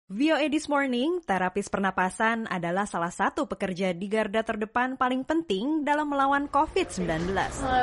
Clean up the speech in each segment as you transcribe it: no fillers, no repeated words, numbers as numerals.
VOA This Morning, terapis pernapasan adalah salah satu pekerja di garda terdepan paling penting dalam melawan COVID-19.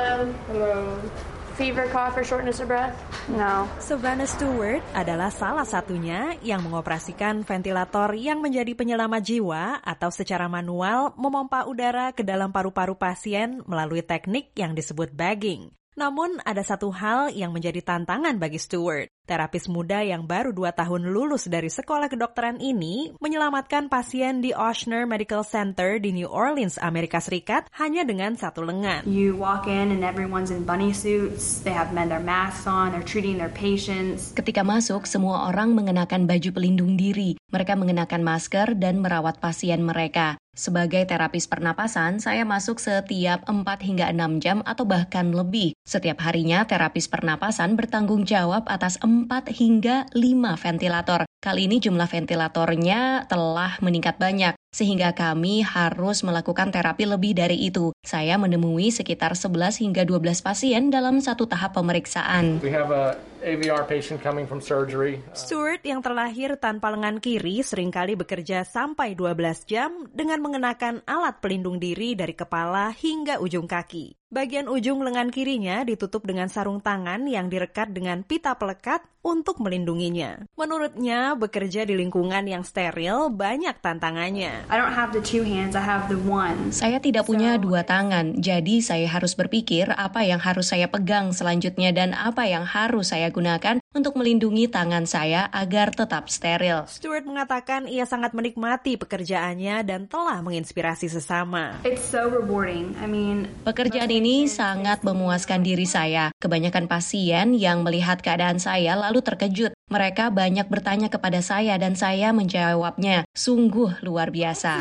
Hello. Fever, cough, or shortness of breath? No. Savannah Stewart adalah salah satunya yang mengoperasikan ventilator yang menjadi penyelamat jiwa atau secara manual memompa udara ke dalam paru-paru pasien melalui teknik yang disebut bagging. Namun ada satu hal yang menjadi tantangan bagi Stewart. Terapis muda yang baru 2 tahun lulus dari sekolah kedokteran ini menyelamatkan pasien di Ochsner Medical Center di New Orleans, Amerika Serikat hanya dengan satu lengan. You walk in and everyone's in bunny suits. They have their masks on. They're treating their patients. Ketika masuk, semua orang mengenakan baju pelindung diri. Mereka mengenakan masker dan merawat pasien mereka. Sebagai terapis pernapasan, saya masuk setiap 4 hingga 6 jam atau bahkan lebih. Setiap harinya, terapis pernapasan bertanggung jawab atas 4 hingga 5 ventilator. Kali ini jumlah ventilatornya telah meningkat banyak, sehingga kami harus melakukan terapi lebih dari itu. Saya menemui sekitar 11 hingga 12 pasien dalam satu tahap pemeriksaan. We have a AVR patient coming from surgery. Stewart yang terlahir tanpa lengan kiri seringkali bekerja sampai 12 jam dengan mengenakan alat pelindung diri dari kepala hingga ujung kaki. Bagian ujung lengan kirinya ditutup dengan sarung tangan yang direkat dengan pita pelekat untuk melindunginya. Menurutnya, bekerja di lingkungan yang steril banyak tantangannya. I don't have the 2 hands, I have the 1. Saya tidak punya 2 tangan, jadi saya harus berpikir apa yang harus saya pegang selanjutnya dan apa yang harus saya gunakan untuk melindungi tangan saya agar tetap steril. Stewart mengatakan ia sangat menikmati pekerjaannya dan telah menginspirasi sesama. It's so rewarding. Pekerjaan ini sangat memuaskan diri saya. Kebanyakan pasien yang melihat keadaan saya lalu terkejut. Mereka banyak bertanya kepada saya dan saya menjawabnya. Sungguh luar biasa.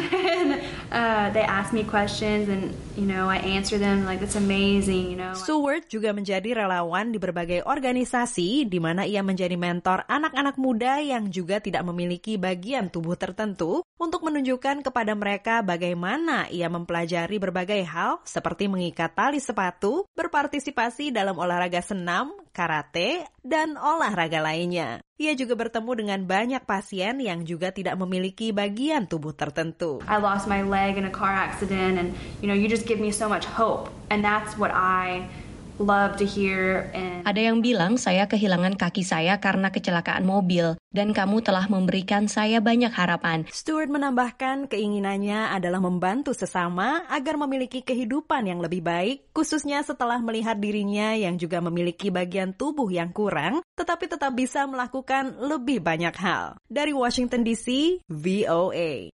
They ask me questions and, I answer them like it's amazing, Stewart juga menjadi relawan di berbagai organisasi di mana ia menjadi mentor anak-anak muda yang juga tidak memiliki bagian tubuh tertentu untuk menunjukkan kepada mereka bagaimana ia mempelajari berbagai hal seperti mengikat tali sepatu, berpartisipasi dalam olahraga senam, karate, dan olahraga lainnya. Ia juga bertemu dengan banyak pasien yang juga tidak memiliki bagian tubuh tertentu. I lost my leg in a car accident and, you just give me so much hope. And that's what I love to hear. Ada yang bilang saya kehilangan kaki saya karena kecelakaan mobil dan kamu telah memberikan saya banyak harapan. Stewart menambahkan keinginannya adalah membantu sesama agar memiliki kehidupan yang lebih baik, khususnya setelah melihat dirinya yang juga memiliki bagian tubuh yang kurang, tetapi tetap bisa melakukan lebih banyak hal. Dari Washington DC, VOA.